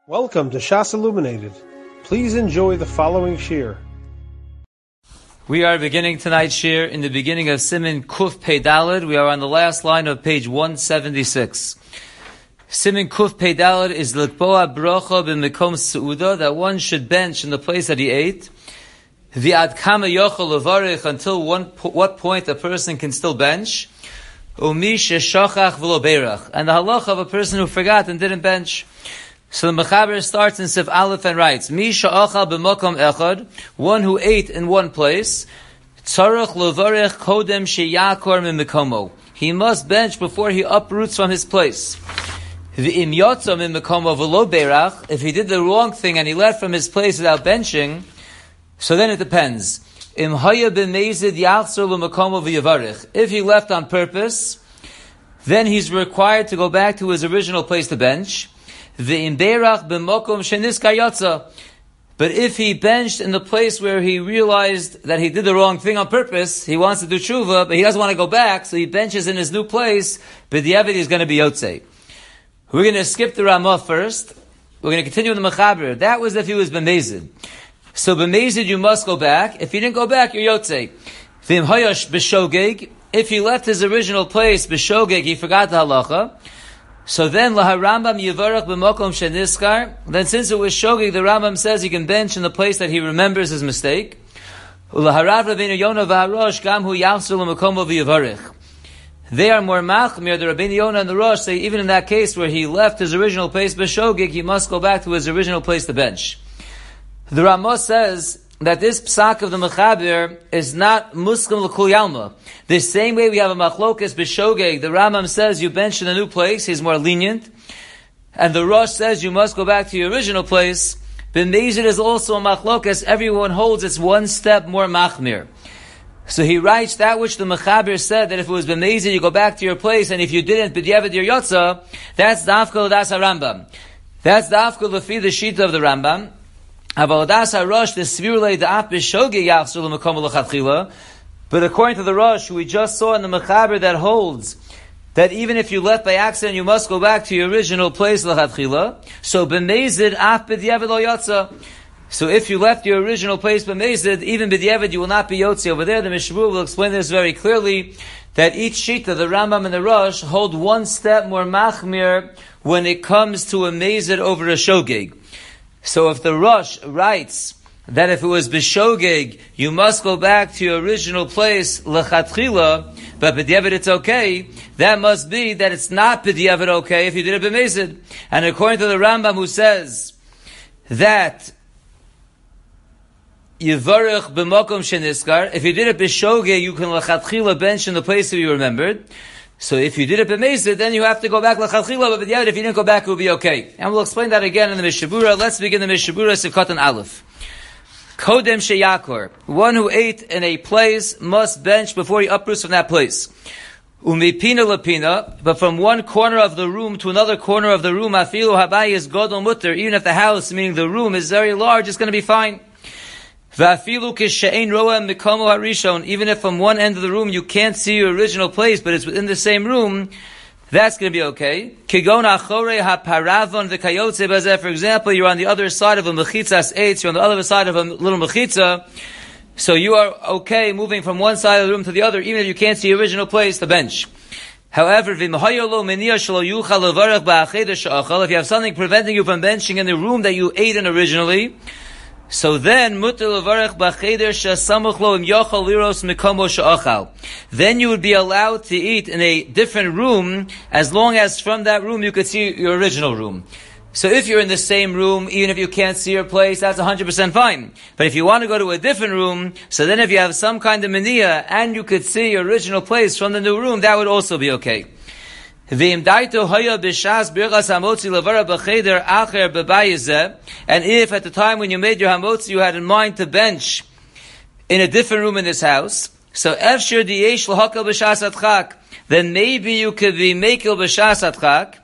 Welcome to Shas Illuminated. Please enjoy the following shir. We are beginning tonight's shir in the beginning of Siman Kuf Pei Daled. We are on the last line of page 176. Siman Kuf Pei Daled is L'kboa Brocha b'Mekom Seuda, that one should bench in the place that he ate. V'ad kama yochel levarich, until what point a person can still bench. Umi sheshachach v'lo beirach, and the halacha of a person who forgot and didn't bench. So the Mechaber starts in Sif Aleph and writes, Mi sha'achal b'mokom echad, one who ate in one place, tzarech levarich kodem sheyakor mimikomo. He must bench before he uproots from his place. V'im yotza mimikomo v'lo beirach, if he did the wrong thing and he left from his place without benching, so then it depends. Im haya b'meizid yachzor l'makomo v'yavarich. If he left on purpose, then he's required to go back to his original place to bench. But if he benched in the place where he realized that he did the wrong thing on purpose, he wants to do tshuva, but he doesn't want to go back, so he benches in his new place, but the Eved is going to be yotzei. We're going to skip the Ramah first. We're going to continue with the Mechaber. That was if he was b'mezid. So b'mezid you must go back. If you didn't go back, you're yotzei. V'im hayash b'shogeg. If he left his original place, b'shogeg, he forgot the halacha. So then, laharambam yivarach b'mokom sheniskar. Then, since it was shogeg, the Rambam says he can bench in the place that he remembers his mistake. Ulaharav Rabbeinu Yonah v'harosh gam hu yachzor l'makomo v'yivarich. They are more machmir. The Rabbeinu Yonah and the Rosh say even in that case where he left his original place b'shogeg, he must go back to his original place to bench. The Ramah says that this psak of the Mechaber is not muskim l'kul yalma. The same way we have a machlokas b'shogeg, the Rambam says you bench in a new place, he's more lenient. And the Rosh says you must go back to your original place. B'mezid is also a machlokas, everyone holds it's one step more machmir. So he writes that which the Mechaber said, that if it was b'mezid you go back to your place, and if you didn't, b'diavad your yotza, that's dafka l'das HaRambam. That's dafka l'fi the shita of the Rambam. But according to the Rosh, who we just saw in the Mechaber, that holds that even if you left by accident, you must go back to your original place l'chadchila. So b'mezid af b'diavad lo yotza. So if you left your original place b'mezid, even b'diavad you will not be yotzi. Over there, the Mishmur will explain this very clearly, that each shita, the Rambam and the Rosh, hold one step more machmir when it comes to a mezid over a shogeg. So if the Rosh writes that if it was b'shogeg, you must go back to your original place l'chatchila, but b'diavad it's okay, that must be that it's not b'diavad okay if you did it b'mezid. And according to the Rambam, who says that yivarech b'mokom sheniskar, if you did it b'shogeg, you can l'chatchila bench in the place that you remembered. So if you did it b'mezid, then you have to go back l'chadchila, but if you didn't go back, it will be okay. And we'll explain that again in the Mishabura. Let's begin the Mishabura, Sivkot and Aleph. Kodem sheyakor. One who ate in a place must bench before he uproots from that place. Umipina lapina, but from one corner of the room to another corner of the room, afilu habayi is godol mutter, even if the house, meaning the room, is very large, it's going to be fine. Even if from one end of the room you can't see your original place, but it's within the same room, that's going to be okay. For example, you're on the other side of a mechitzas eitz, you're on the other side of a little mechitza, so you are okay moving from one side of the room to the other, even if you can't see your original place, the bench. However, if you have something preventing you from benching in the room that you ate in originally, so then, then you would be allowed to eat in a different room, as long as from that room you could see your original room. So if you're in the same room, even if you can't see your place, that's 100% fine. But if you want to go to a different room, so then if you have some kind of mania, and you could see your original place from the new room, that would also be okay. And if at the time when you made your hamotzi you had in mind to bench in a different room in this house, so then maybe you could be mekel b'shas adchak,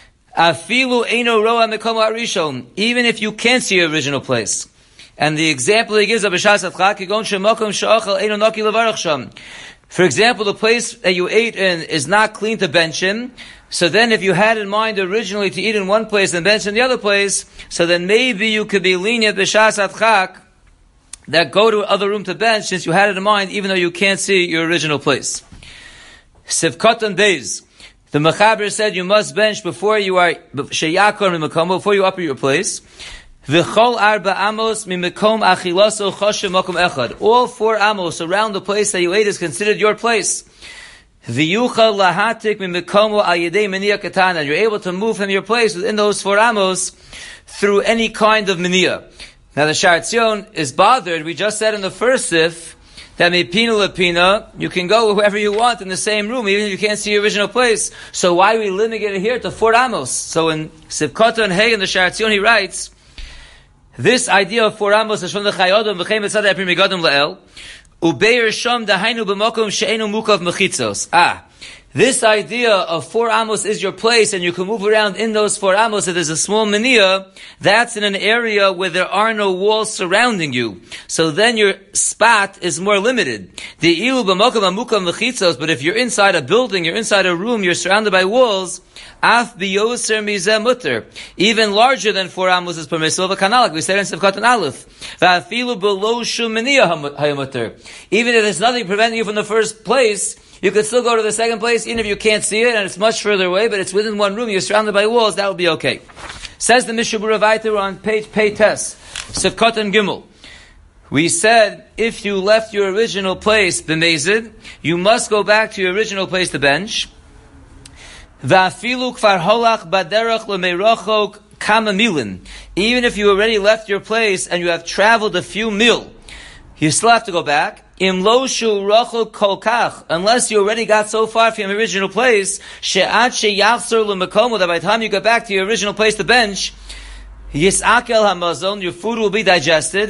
even if you can't see your original place. And the example he gives of b'shas adchak, For example, the place that you ate in is not clean to bench in. So then if you had in mind originally to eat in one place and bench in the other place, so then maybe you could be lenient b'shas adchak that go to other room to bench since you had it in mind, even though you can't see your original place. Sivkatan Beis. The Mechaber said you must bench before you are sheyakor mimakom, before you upper your place. V'chol arba amos mimakom achilaso choshev makom echad. All 4 amos around the place that you ate is considered your place. V'yuchal lahatik mimakomo al yedei meniya katana. You're able to move from your place within those 4 amos through any kind of meniya. Now the Sha'ar Tzion is bothered. We just said in the first sif that mepina lepina, you can go wherever you want in the same room, even if you can't see your original place. So why are we limiting it here to 4 amos? So in Sivkota and Hey in the Sha'ar Tzion he writes, this idea of 4 amos is from the Chayodom v'chein mitzad ha'prim megadom la'el ubeir shom dahainu b'mokom she'enu mukav mechitzos. This idea of 4 amos is your place and you can move around in those 4 amos if there's a small meniya, that's in an area where there are no walls surrounding you. So then your spot is more limited. But if you're inside a building, you're inside a room, you're surrounded by walls, even larger than 4 amos is permissible, like we said in Sivkatan Aleph. Even if there's nothing preventing you from the first place, you could still go to the second place, even if you can't see it, and it's much further away, but it's within one room, you're surrounded by walls, that would be okay. Says the Mishnah Berurah Vayter on page Peites, Sivkot and Gimel. We said, if you left your original place, b'mezid, you must go back to your original place to bench. Va'afilu kfar holach baderach l'meirachok kama milin. Even if you already left your place, and you have traveled a few mil, you still have to go back. Unless you already got so far from your original place, that by the time you get back to your original place to bench, your food will be digested,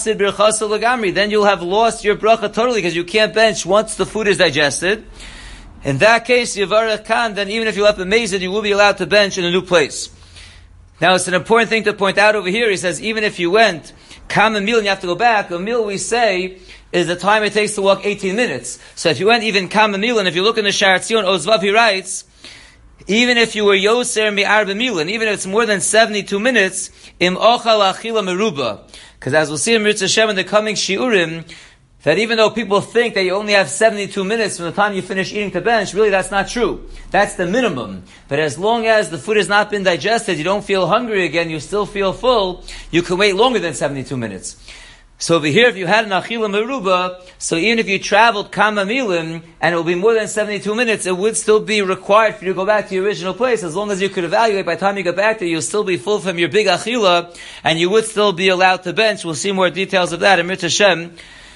then you'll have lost your bracha totally because you can't bench once the food is digested. In that case, then even if you left the mezid, you will be allowed to bench in a new place. Now it's an important thing to point out over here. He says, even if you went kam a meal and you have to go back, a meal we say is the time it takes to walk 18 minutes. So if you went even kam a meal, and if you look in the Sha'ar Tzion Ozvav, he writes, even if you were yoser mi'arba milan, even if it's more than 72 minutes, im ochal achila meruba. Because as we'll see in Mirza Hashem in the coming shiurim, that even though people think that you only have 72 minutes from the time you finish eating to bench, really that's not true. That's the minimum. But as long as the food has not been digested, you don't feel hungry again, you still feel full, you can wait longer than 72 minutes. So over here, if you had an achila meruba, so even if you traveled kama milim, and it will be more than 72 minutes, it would still be required for you to go back to your original place, as long as you could evaluate by the time you get back there, you'll still be full from your big achila, and you would still be allowed to bench. We'll see more details of that in Mirza Hashem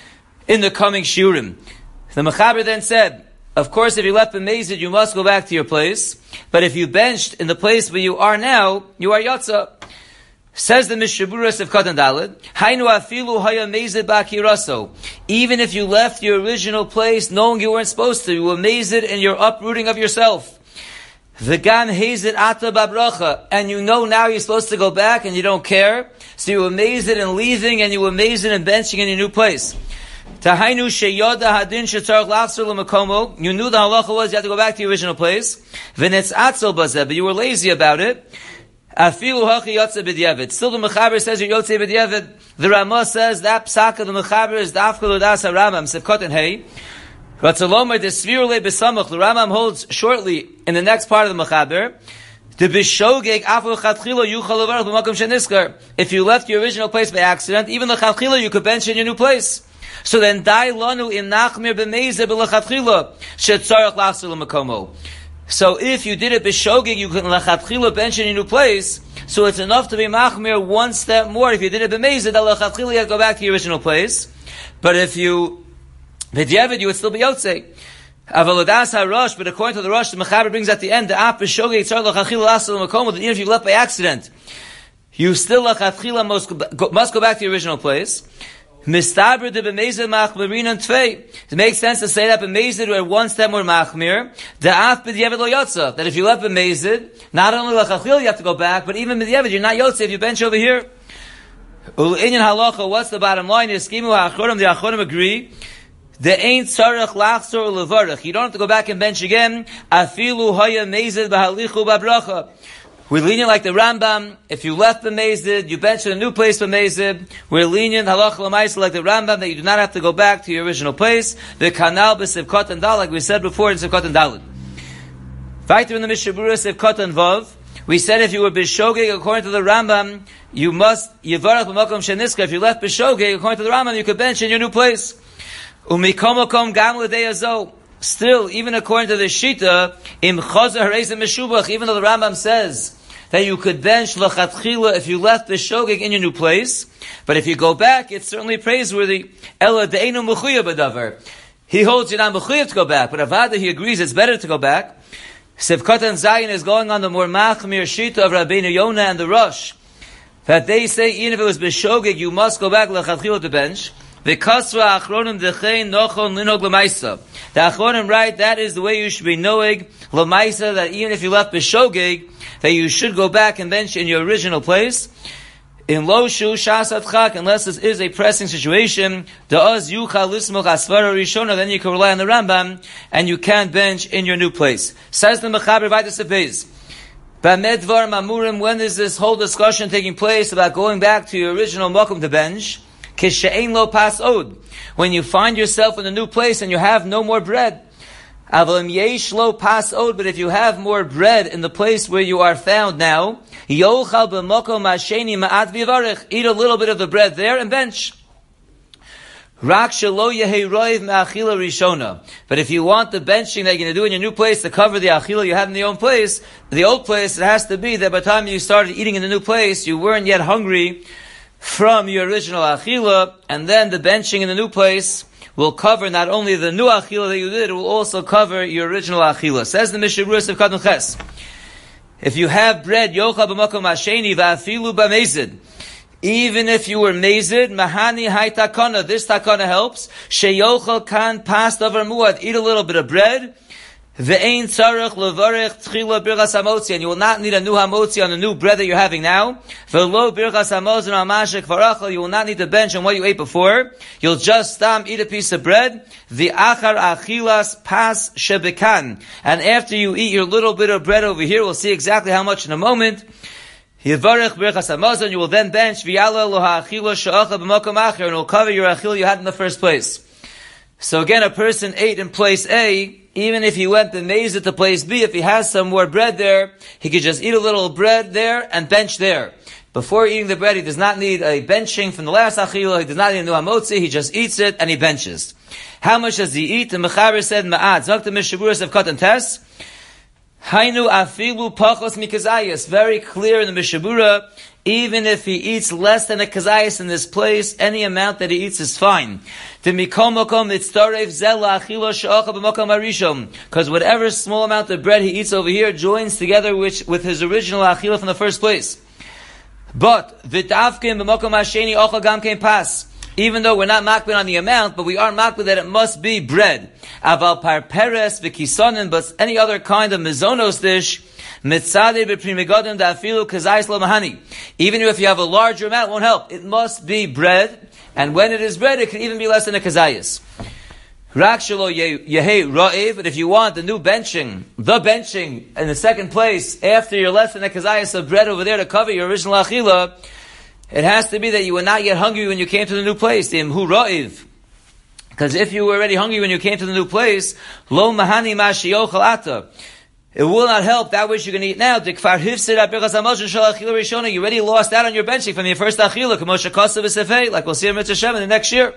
in the coming shiurim. The Mechaber then said, of course, if you left the mezid, you must go back to your place, but if you benched in the place where you are now, you are yotza. Says the Mishnah Berurah Sivkot and Daled, Hainu afilu haya mezid b'akiraso. Even if you left your original place knowing you weren't supposed to, you were mezid in your uprooting of yourself. V'gam hazid ata babracha. And you know now you're supposed to go back and you don't care. So you were mezid in leaving and you were mezid in benching in your new place. Tahainu sheyoda hadin shetzarach lachzor l'makomo. You knew the halacha was you had to go back to your original place. V'netz atzel bazeh, but you were lazy about it. Afilu hachi yotze b'diavad. Still the Mechaber says you're yotze b'diavad. The Ramah says that psaka the Mechaber is dafka l'das ha-Rambam, Sivkot and Hey. Ratzalomar desvir le b'samach. The Rambam holds shortly in the next part of the Mechaber. The b'shogeg afu l'chatchila yuchal levarach b'makom sheniskar. If you left your original place by accident, even l'chatchila you could bench in your new place. So then, dai lanu im nachmir b'meizer b'lechatchila shetzarach lachzor l'makomo. So if you did it b'shogeg, you can lechatchila bench in your new place. So it's enough to be machmir one step more. If you did it b'meizer, that lechatchila you have to go back to your original place. But if you b'diavad, you would still be yotzei. Avalodas harosh, but according to the Rosh, the Mechaber brings at the end the ap b'shogeg tzar lechatchila lachzor l'makomo. That even if you left by accident, you still lechatchila must go back to your original place. Mistaber de b'mezid machmirin and tvei. It makes sense to say that b'mezid were one step more machmir. The af b'diavad lo yotza. That if you left b'mezid, not only l'chachil you have to go back, but even b'diavad you're not yotza if you bench over here. Ul inyan halacha. What's the bottom line? Yeskimu ha'achorim. The achorim agree The ain't tzarech lachzor levarech. You don't have to go back and bench again. Afilu haya mezid b'halichu b'bracha. We're lenient like the Rambam. If you left the mezid, you bench in a new place for mezid. We're lenient halach l'maisa like the Rambam that you do not have to go back to your original place. The kanal b'sivkot and dal, like we said before in Sivkot and Daled. Weiter in the Mishnah Berurah Sivkot and Vav, we said if you were b'shogeg according to the Rambam, you must yivarach b'makom sheniska. If you left b'shogeg according to the Rambam, you could bench in your new place. Umikomokom gam l'dei azo. Still, even according to the Shita, im chazer hareizim meshubach, even though the Rambam says that you could bench l'chatchila if you left the shogeg in your new place, but if you go back, it's certainly praiseworthy. Ela de'enu mechuyev b'davar. He holds you're not mechuyev to go back, but Avada, he agrees it's better to go back. Sivkot and Zayin is going on the more machmir Shita of Rabbeinu Yonah and the Rosh, that they say even if it was b'shogeg, you must go back l'chatchila to bench. The Kasra Achronim Dechein Nochon Linog Lamaisa. The Achronim write that is the way you should be knowing Lamaisa, that even if you left B'shogeg, that you should go back and bench in your original place. In Lo Shu Shas Atchak, unless this is a pressing situation, Da'az Yuchal Lismoch Asvara Rishona, then you can rely on the Rambam, and you can bench in your new place. Says the Mechaber Vaitas Apez. Bamedvar Mamurim, when is this whole discussion taking place about going back to your original Mokum to bench? Kishe'ein lo pas od. When you find yourself in a new place and you have no more bread. Avalim yesh lo pas od. But if you have more bread in the place where you are found now, yochal b'mokom hasheni ma'at v'yivarech. Eat a little bit of the bread there and bench. Rak shelo yehei roiv me'achila rishona. But if you want the benching that you're going to do in your new place to cover the achila you had in the old place, it has to be that by the time you started eating in the new place, you weren't yet hungry from your original achila, and then the benching in the new place will cover not only the new achila that you did, it will also cover your original achila. Says the Mishnah Berurah of Kadmon Ches. If you have bread, yochal b'makom hasheni va'afilu b'mezid. Even if you were mezid, mahani hay takana, this takana helps. Sheyochal kan pas davar muad, eat a little bit of bread. Ve'ein tzarech levarech tchila birchas hamotzi, and you will not need a new hamotzi on the new bread that you're having now. Ve'lo birchas hamotzi amashek varachal, you will not need to bench on what you ate before. You'll just eat a piece of bread. Ve'achar achilas pas shebekan, and after you eat your little bit of bread over here, we'll see exactly how much in a moment. Yivarech birchas hamotzi, you will then bench v'yala lo ha'achila she'achal b'makom acher, and it will cover your achila you had in the first place. So again, a person ate in place A. Even if he went the mezid to place B, if he has some more bread there, he could just eat a little bread there and bench there. Before eating the bread, he does not need a benching from the last achila, he does not need a new hamotzi, he just eats it and he benches. How much does he eat? The Mechaber said, Ma'at. Zok the Mishnah Berurah of Katan Tes. Hainu afilu pachos mikazayas. Very clear in the Mishnah Berurah, even if he eats less than a kazayas in this place, any amount that he eats is fine. Because whatever small amount of bread he eats over here joins together with his original achila from the first place. But even though we're not makbid on the amount, but we are makbid that it must be bread. Aval parperes v'kisonin, but any other kind of mizonos dish, mitzadeh b'primigodim da'afilu kazayis lo mahani. Even if you have a larger amount, it won't help. It must be bread, and when it is bread, it can even be less than a kazayis. Rak shelo yehei ro'ev, but if you want the new benching, in the second place, after you're less than a kazayis of bread over there to cover your original achila, it has to be that you were not yet hungry when you came to the new place. Because if you were already hungry when you came to the new place, lo mahani ma sheyochal ata. It will not help that which you're going to eat now. You already lost out on your benching from your first achila, like we'll see in Mitzvah Shem in the next year.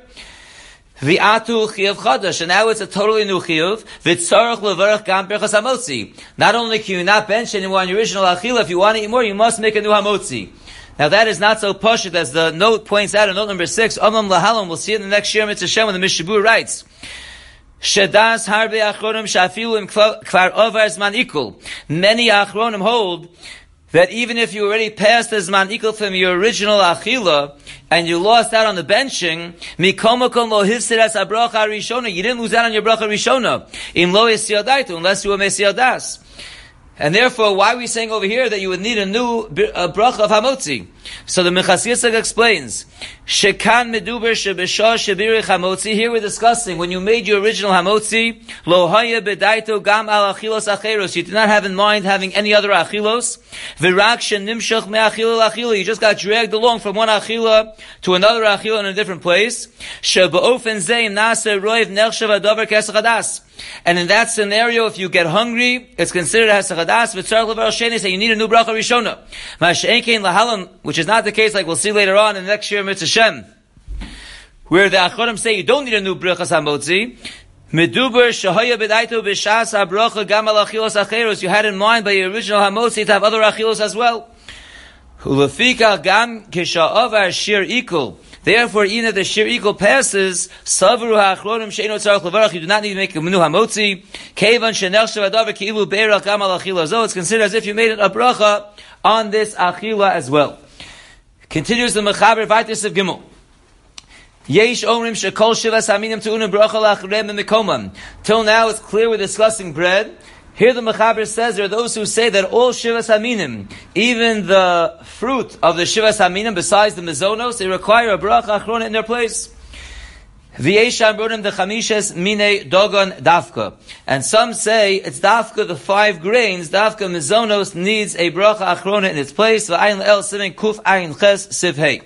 And now it's a totally new chiyuv. Not only can you not bench anymore on your original achila, if you want to eat more, you must make a new hamotzi. Now that is not so pashut as the note points out in note number 6. Amam lahalom, we'll see it in the next year, Mitzvah Shem, when the Mishnah Berurah writes, Shedas harbe achronim shafilu im kvar over zman ikul. Many achronim hold that even if you already passed the zman ikul from your original achila, and you lost out on the benching, mikomakom lo hifsid as abracha rishona, you didn't lose out on your bracha rishona, im lo yisiyadaitu, unless you were mesiyadas. And therefore, why are we saying over here that you would need a new bracha of hamotzi? So the Minchas Yitzchak explains, Shekan meduber shebeshah shebirich hamotzi. Here we're discussing when you made your original hamotzi, lo haya bedaito gam al achilos acheros. You did not have in mind having any other achilos. V'rak shenimshach me'achila l'achila. You just got dragged along from one achila to another achila in a different place. Shebeofen zeim nase roiv nechshav adavar kesach hadas. And in that scenario, if you get hungry, it's considered hesach hadas. V'tzarech levar sheni, say you need a new bracha rishona. Ma'ashein kein lahalan, which is not the case, like we'll see later on in the next year, Mitzvah Shem, where the Achorim say you don't need a new bracha hamotzi. Meduber shahaya bedaito b'shas habracha gam al achilos acheros. You had in mind by your original hamotzi to have other achilos as well. Ulefika gam kisha'avar shir ikul. Therefore, even if the shir ikul passes, savru ha'achronim she'eno tzarech levarach, you do not need to make a new hamotzi. Kevan shenechshav adavar ki'ilu beirach gam al achila zo. It's considered as if you made a bracha on this achila as well. Continues the Mechaber Vaitis of Gimel. Yesh omrim shekol shivas haminim tu'unim bracha la'achrem b'mekomam. Till now it's clear we're discussing bread. Here the Mechaber says there are those who say that all shivas haminim, even the fruit of the shivas haminim besides the mezonos, they require a bracha achrona in their place. V'yesham brodim the chamishes mine dogon dafka. And some say it's dafka the 5 grains, dafka mezonos needs a bracha achrona in its place. V'ayin el simin kuf ayin ches siv hey.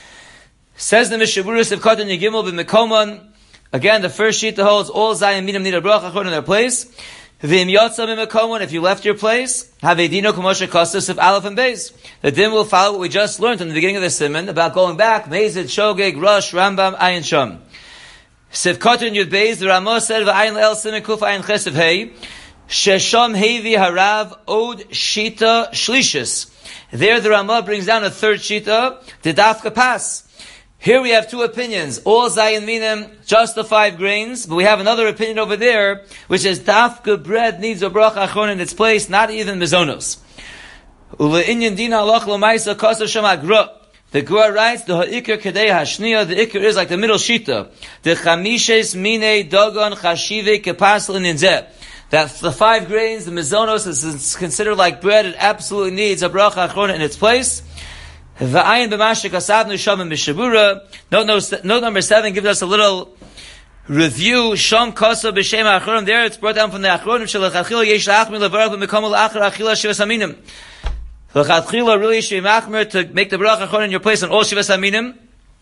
Says the Mishaburis of Katan Yigimel b'mekoman. Again, the first sheet that holds all zayin minim need a bracha achrona in their place. V'im yotzam b'mekoman, if you left your place, have a dino kumosha kostas of aleph and beis. The din will follow what we just learned in the beginning of the siman about going back. Mezid, Shogeg, Rosh, Rambam, Ayin Sham. Sivkotun Yud Beis, the Ramah said, V'ayin el simen kuf ayin chesiv hey, shesham hevi harav od shita shlishis. There the Ramah brings down a third shita, the dafka pas. Here we have 2 opinions, all zayin minim, just the 5 grains, but we have another opinion over there, which is dafka bread needs a bracha achron in its place, not even mezonos. Ule'inyan dina alach l'maisa kosav sham agra. The Gur writes, the ha'ikr kedei hashniya, the ikr is like the middle shita. The chamishes mine dogon chashive kepasel ninzeh. That the 5 grains, the mezonos, is considered like bread. It absolutely needs a bracha achrona in its place. V'ayin b'mashik asavnu sham mishabura. Note number 7 gives us a little review. Sham kosa b'shem ha'achronim. There it's brought down from the achronim shelachachila yesh la'achmi levarach b'mekom la'achar achila shivas aminim. L'chadchila really should be machmer to make the bracha achron in your place on all shivas aminim.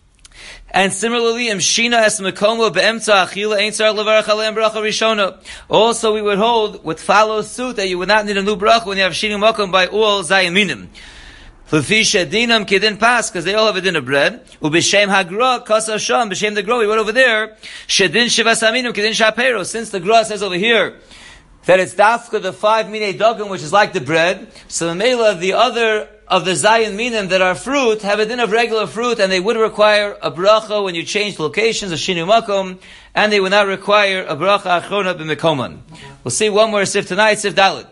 And similarly, imshina es mekomo be'emtza achila ein tzarech levarach aleim bracha rishona. Also, we would hold with follow suit that you would not need a new bracha when you have shini makom by all zayin minim. L'fi shedinam kedin pas, because they all have a din of bread. U'b'shem hagra kasav sham, b'shem the gra, we went over there. Shedin shivas aminim kedin shapero. Since the gra says over here that it's dafka the 5 minei dogim, which is like the bread, so the mela, the other of the zayin minim that are fruit, have a din of regular fruit, and they would require a bracha when you change locations, a shinu makom, and they would not require a bracha achrona b'mekoman. We'll see one more sif tonight, sif dalit.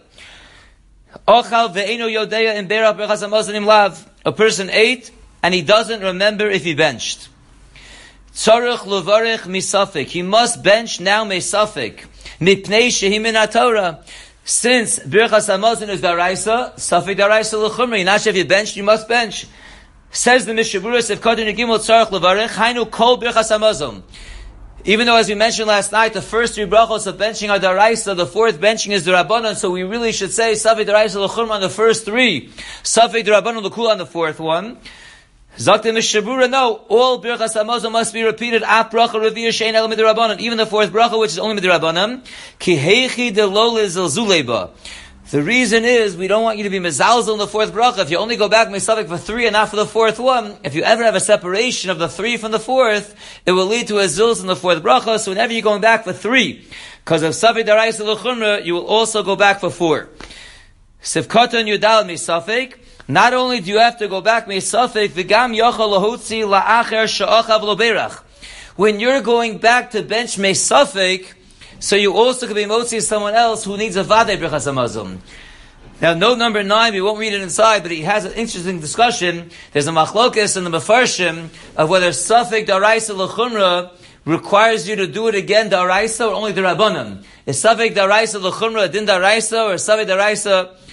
Ochal ve'eno yodeya in berach berachas hamazanim lav. A person ate, and he doesn't remember if he benched. Tzarech levarech misafik. He must bench now misafik. Mipnei shehi min haTorah. Since berachas hamazon is daraisa, safik daraisa l'chumri. Not if you bench, you must bench. Says the Mishaburis of Katan Yigimel tzarech levarech hainu kol berachas hamazon. Even though, as we mentioned last night, the first 3 brachos of benching are daraisa, the 4th benching is derabanan, so we really should say safik daraisa l'chumri on the first 3, safik derabanan l'kula on the 4th one. Zaktim Mishabura, no, all birchas hamazon must be repeated. Ap bracha revir shein el midrabanan, even the 4th bracha, which is only midrabanan. Ki heichi de lo lezilzuleba. The reason is we don't want you to be mezalzel in the 4th bracha. If you only go back misavik for 3 and not for the 4th one, if you ever have a separation of the 3 from the 4th, it will lead to a zilz in the 4th bracha. So whenever you're going back for 3, because of safik daraisa l'chumra, you will also go back for 4. Sivkatan yudal misafik. Not only do you have to go back meisafik, v'gam yochal lahotzi la'acher sha'achav lo berach. When you're going back to bench meisafik, so you also could be motzi someone else who needs a vadei berachas hamazon. Now, note number 9, we won't read it inside, but he has an interesting discussion. There's a machlokes in the mefarshim of whether safik daraisa l'chumra requires you to do it again daraisa or only derabanan. Is safik daraisa l'chumra din daraisa or safik daraisa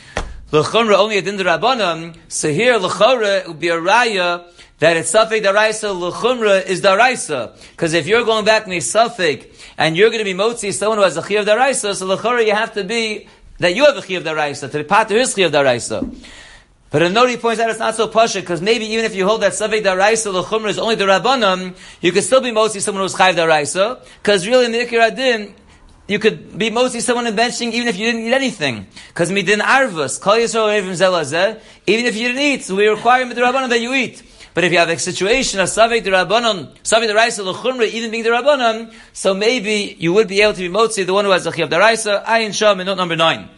l'chumra only a din d'Rabbanan, so here l'chora would be a raya that it's safek daraisa, l'chumra is daraisa. Because if you're going back me safek, and you're going to be motzi someone who has a chi of daraisa, so l'chora you have to be that you have a chi of daraisa, to be pater his chi of daraisa. But a note he points out it's not so pasha, because maybe even if you hold that safek daraisa, l'chumra is only the Rabbanan, you could still be motzi someone who's chai of daraisa, because really in the Ikar Adin, you could be mostly someone in benching even if you didn't eat anything. Because midin arvus, kol yisrael from zelazeh, even if you didn't eat, so we require midrabanan that you eat. But if you have a situation of savek derabanan, savek deraisa l'chumra, even being derabanan, so maybe you would be able to be motzi the one who has a chiyav deraisa. Ayin sham in note number 9.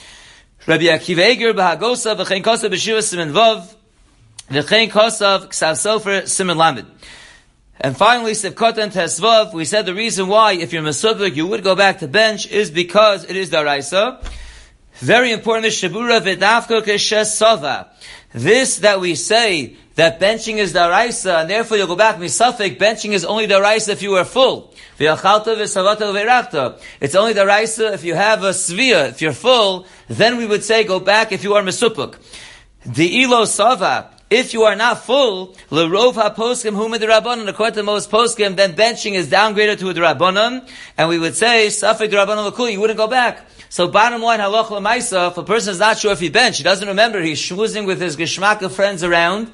Rabbi Akiva Eger b'hagosa v'chein kosav b'shiva simen vav v'chein kosav ksav sofer simen lamed. And finally, Sivkot and Tesvav, we said the reason why, if you're Mesubik, you would go back to bench, is because it is Daraisa. Very important is Shabura V'davko Keshes Sova. This that we say, that benching is Daraisa, and therefore you'll go back, Misafik, benching is only Daraisa if you are full. V'yachalta v'savata v'erakta. It's only Daraisa if you have a Svia, if you're full, then we would say go back if you are Mesupuk. The Ilo Sava, if you are not full, l'rov ha-poskim hu midrabanan, according to most poskim, then benching is downgraded to a drabanan, and we would say, safek drabanan l'kul, you wouldn't go back. So bottom line, halach l'maisa, if a person is not sure if he benched, he doesn't remember, he's schmoozing with his geschmack of friends around,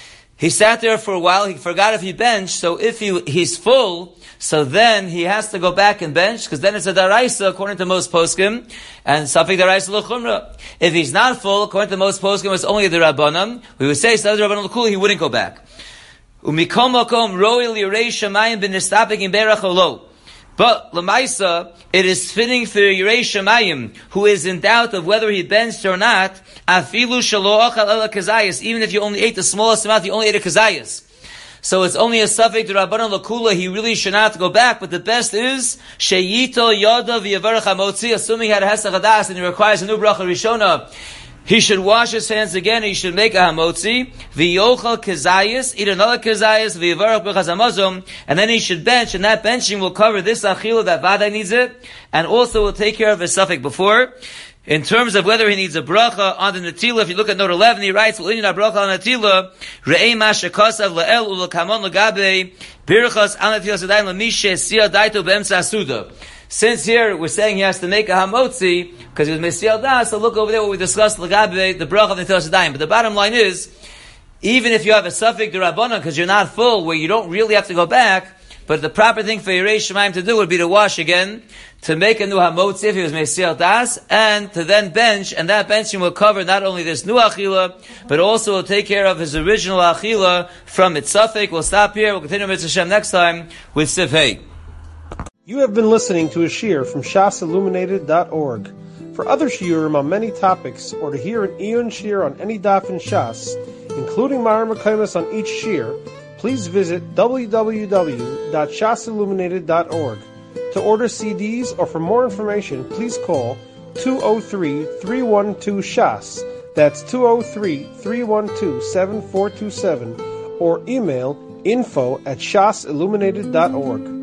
he sat there for a while, he forgot if he benched, so if he's full, so then he has to go back and bench, because then it's a daraisa, according to most poskim, and safek daraisa l'chumra. If he's not full, according to most poskim, it's only the rabbanan. We would say safek darabanan l'kul, he wouldn't go back. Umikom makom roi li'rei shamayim b'nistapik in berach olo. But l'maisa, it is fitting for Yirei Shamayim, who is in doubt of whether he benched or not, afilu shelo achal ela kazayas, even if you only ate the smallest amount, you only ate a kazayas. So it's only a safek d'Rabbanan l'kula, he really should not go back, but the best is, sheyito yoda v'yavarach hamotzi, assuming he had a hesach hadas and he requires a new bracha rishona, he should wash his hands again, he should make a hamotzi, v'yochal kezayis, eat another kezayis, v'yavarach b'chaz hamazom, and then he should bench, and that benching will cover this achila that Vadai needs it, and also will take care of his safek before. In terms of whether he needs a bracha on the Natila, if you look at note 11, he writes, "Well, in a bracha on Natila, re'ei mashakasav le'el u'lekamon legabe birchas an Natila sedayin lemishe siya daito be'emsa asuda." Since here we're saying he has to make a hamotzi because he was mesial das, so look over there what we discussed legabe the bracha of Natila sedayin. But the bottom line is, even if you have a safek d'Rabbanan because you're not full, where you don't really have to go back. But the proper thing for Yirei Shamayim to do would be to wash again, to make a new hamotzi if he was mesiel das, and to then bench, and that benching will cover not only this new achila, but also will take care of his original achila from its safek. We'll stop here. We'll continue with Hashem next time with Sif Hey. You have been listening to a shiur from shasilluminated.org. For other shiurim on many topics, or to hear an Iyun shiur on any daf in Shas, including Ma'ar Mekaymas on each shiur, please visit www.shasilluminated.org. To order CDs or for more information, please call 203-312-SHAS. That's 203-312-7427 or email info@shasilluminated.org.